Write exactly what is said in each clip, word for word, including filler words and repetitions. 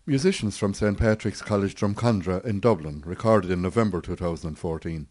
Musicians from Saint Patrick's College Drumcondra in Dublin, recorded in November two thousand fourteen.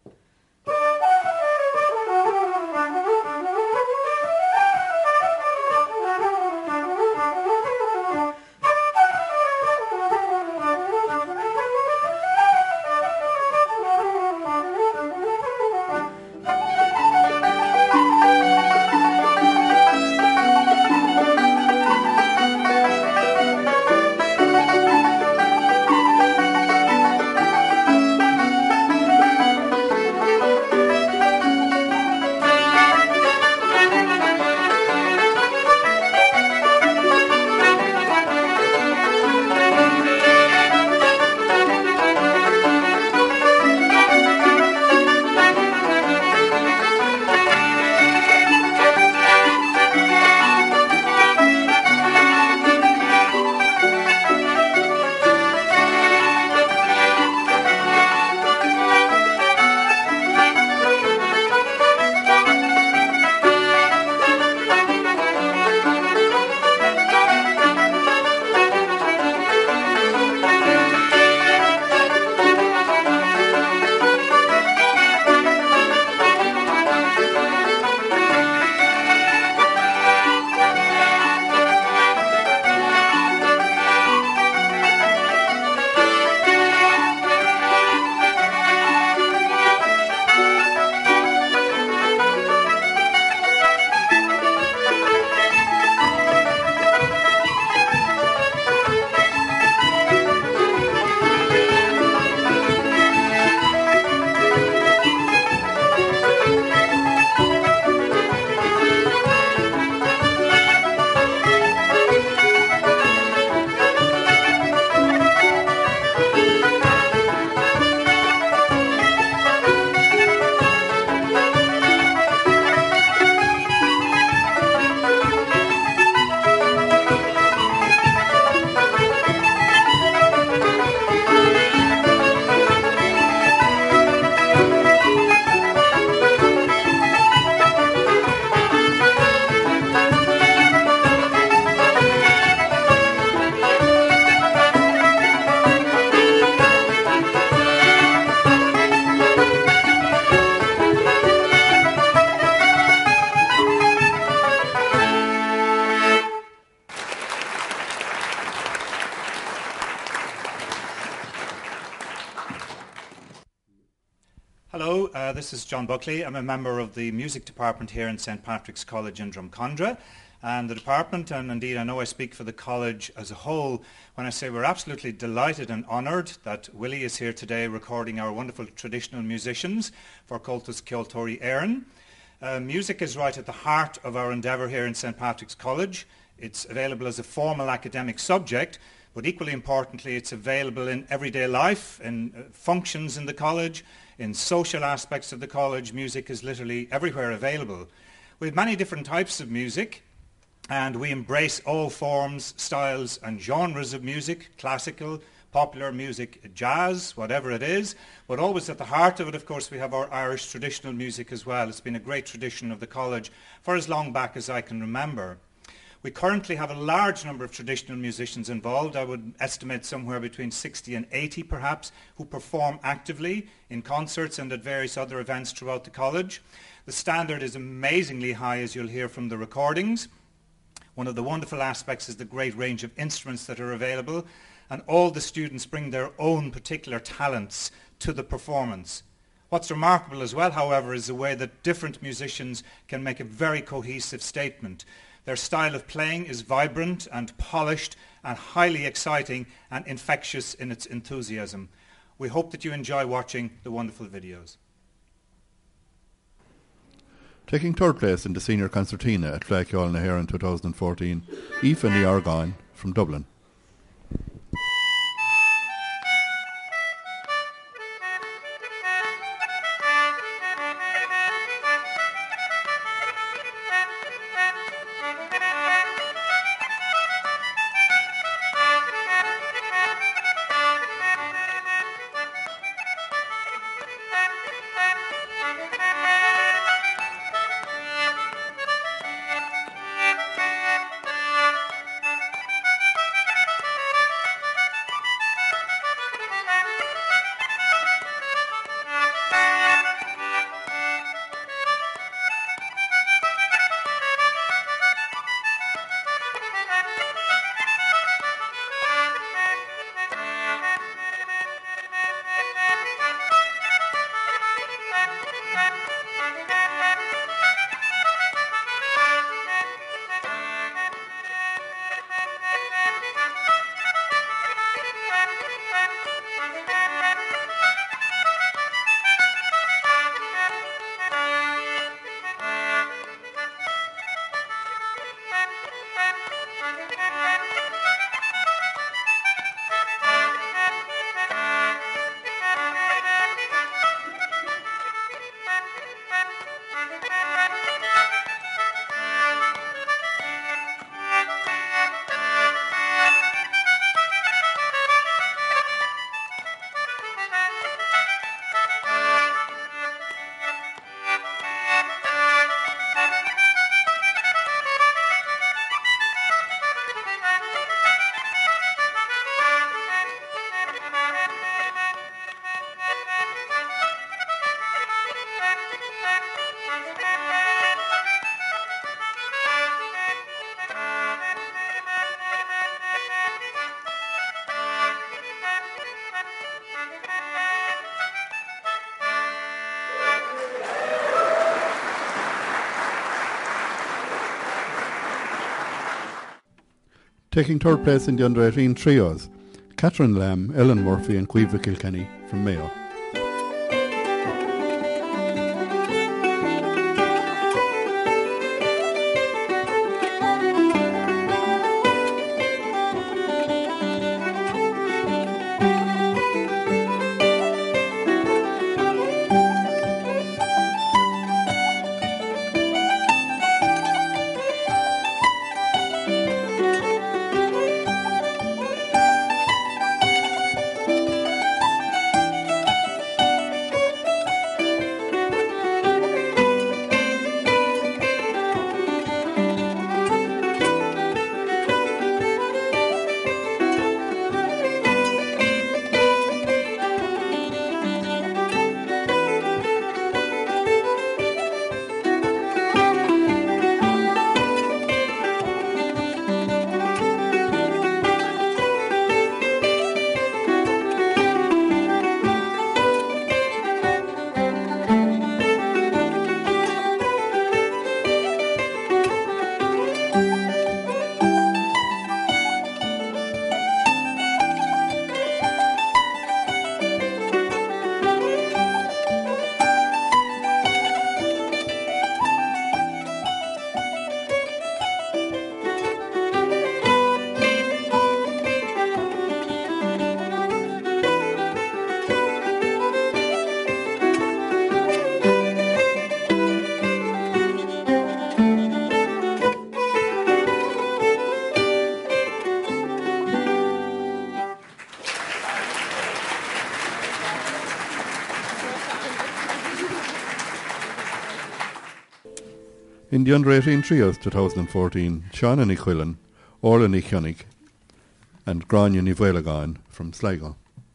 Hello, uh, this is John Buckley. I'm a member of the music department here in Saint Patrick's College in Drumcondra. And the department, and indeed I know I speak for the college as a whole when I say we're absolutely delighted and honoured that Willie is here today recording our wonderful traditional musicians for Cultus Ceoltóirí Éireann. Uh, music is right at the heart of our endeavour here in Saint Patrick's College. It's available as a formal academic subject, but equally importantly it's available in everyday life, in uh, functions in the college, in social aspects of the college. Music is literally everywhere available. We have many different types of music, and we embrace all forms, styles and genres of music, classical, popular music, jazz, whatever it is. But always at the heart of it, of course, we have our Irish traditional music as well. It's been a great tradition of the college for as long back as I can remember. We currently have a large number of traditional musicians involved. I would estimate somewhere between sixty and eighty perhaps, who perform actively in concerts and at various other events throughout the college. The standard is amazingly high, as you'll hear from the recordings. One of the wonderful aspects is the great range of instruments that are available, and all the students bring their own particular talents to the performance. What's remarkable as well, however, is the way that different musicians can make a very cohesive statement. Their style of playing is vibrant and polished and highly exciting and infectious in its enthusiasm. We hope that you enjoy watching the wonderful videos. Taking third place in the Senior Concertina at Fleadh na hÉireann in two thousand fourteen, Aoife Ní Argáin from Dublin. Taking third place in the under eighteen trios, Catherine Lamb, Ellen Murphy and Caoimhe Kilkenny from Mayo. In the under eighteen trios twenty fourteen, Sean Ní Chuileann, Orla Ní Chionnig and Grania Ní Bhéalagáin from Sligo.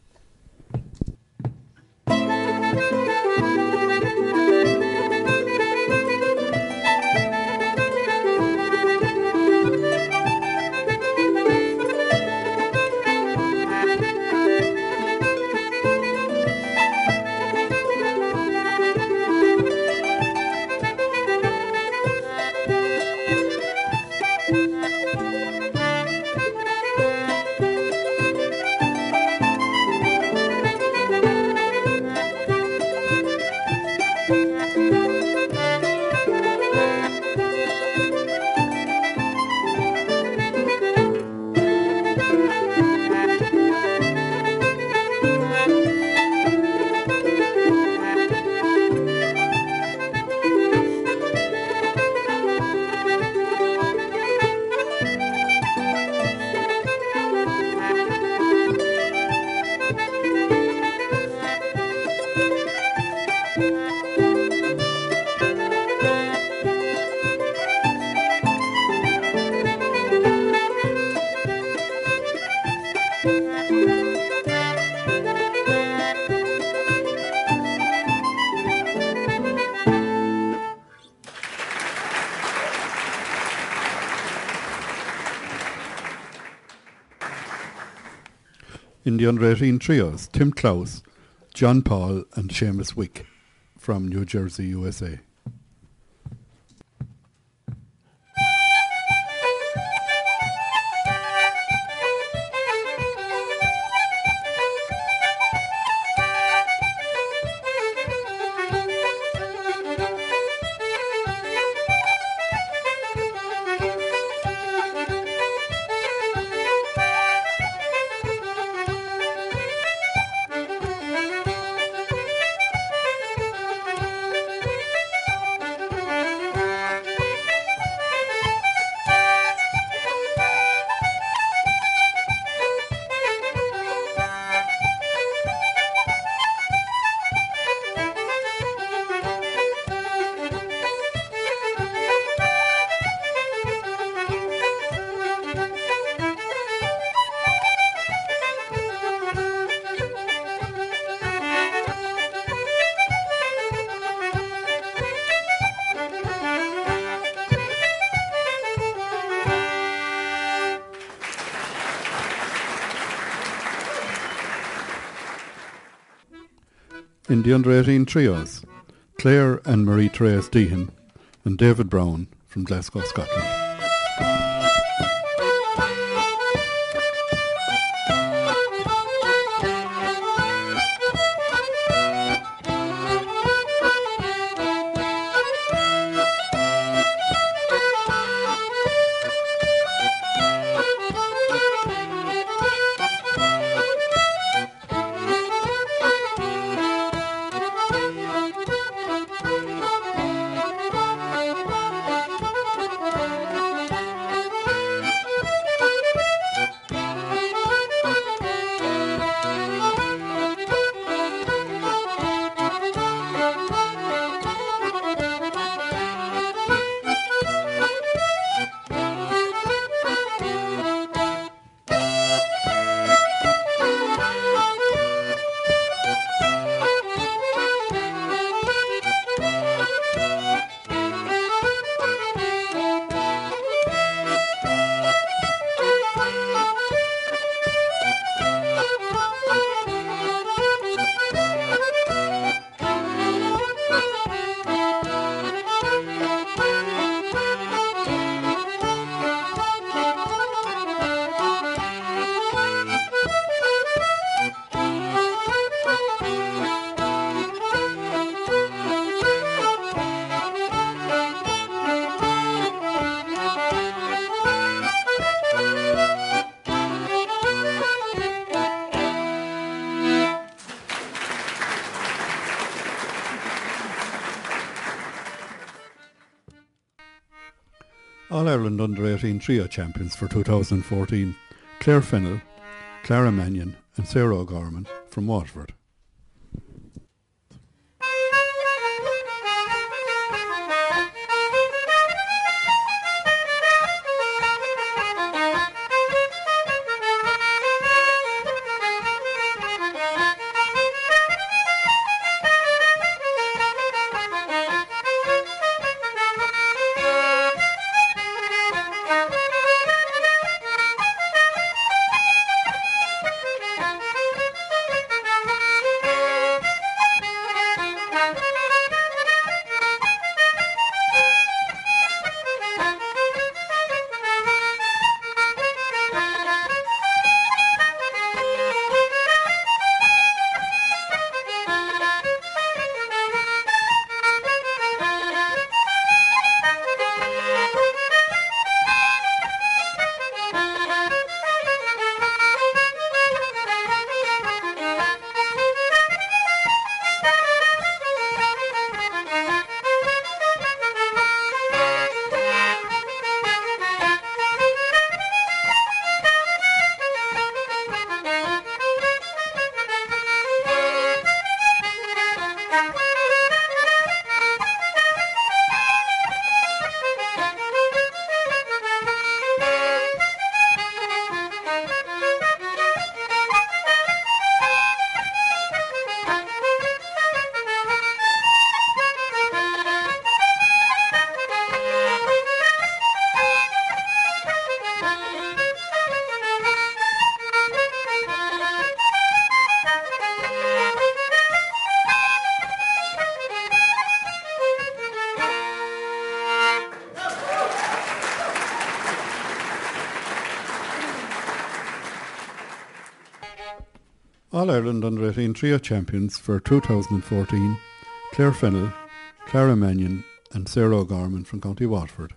In the under eighteen trios, Tim Klaus, John Paul and Seamus Wick from New Jersey, U S A. In the under eighteen trios, Claire and Marie-Therese Deehan and David Brown from Glasgow, Scotland. All-Ireland under eighteen trio champions for two thousand fourteen, Claire Fennell, Clara Mannion and Sarah O'Gorman from Waterford. All-Ireland under eighteen trio champions for two thousand fourteen, Claire Fennell, Clara Mannion and Sarah O'Gorman from County Waterford.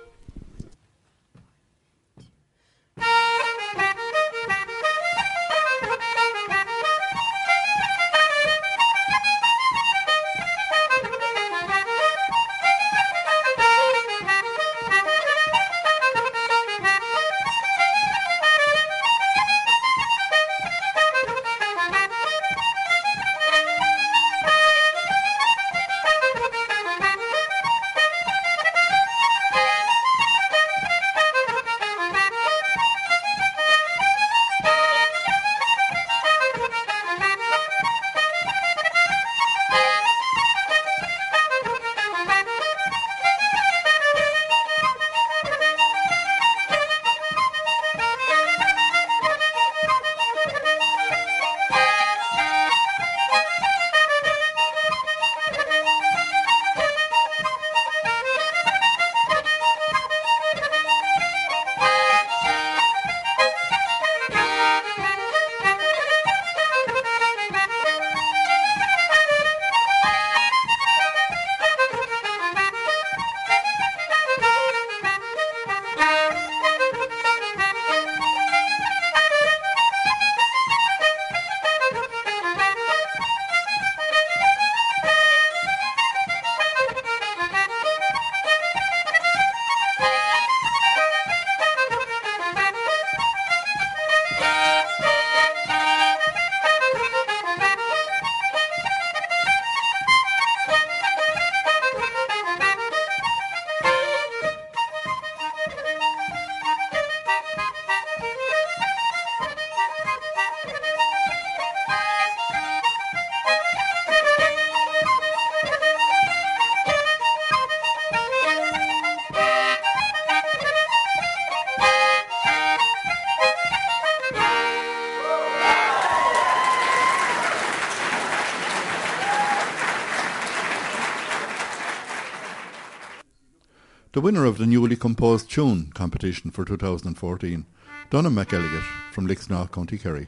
The winner of the newly composed tune competition for two thousand fourteen, Donna McElligott from Lixnaw, County Kerry.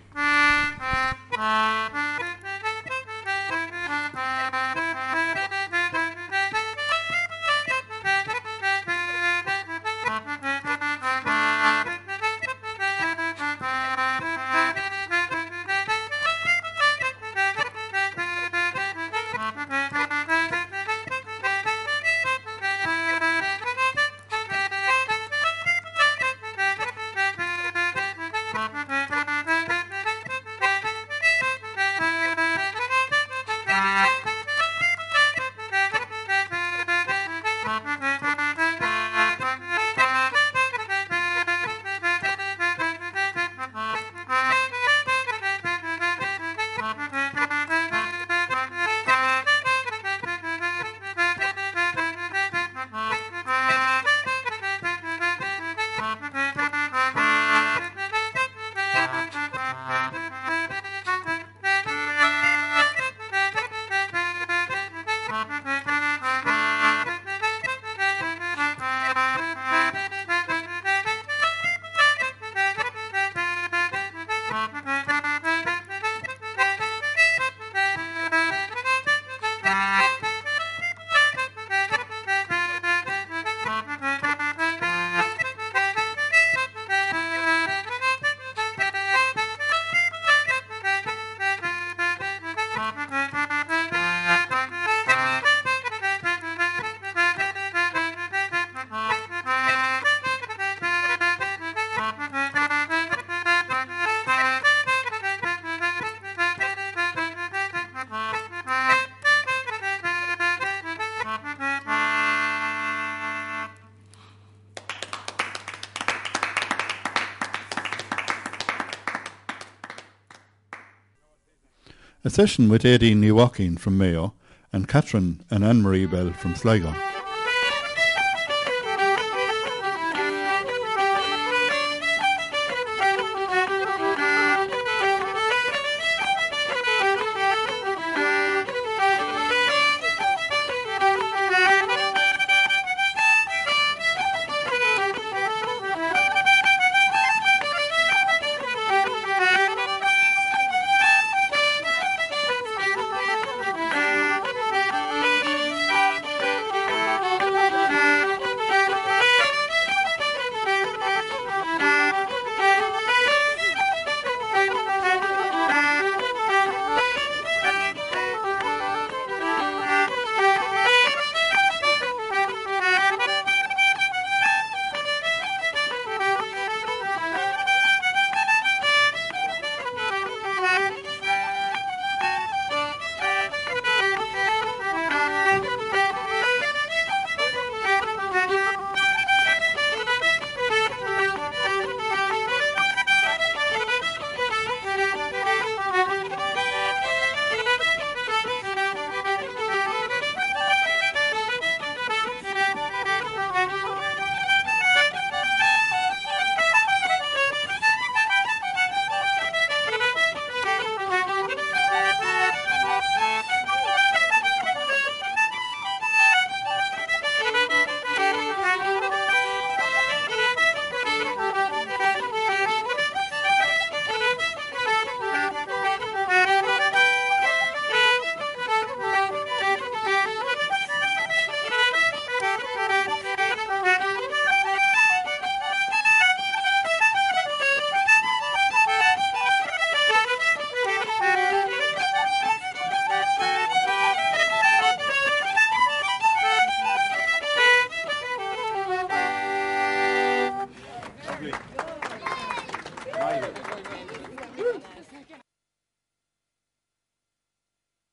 a session with Aideen Niwakin from Mayo and Catherine and Anne-Marie Bell from Sligo.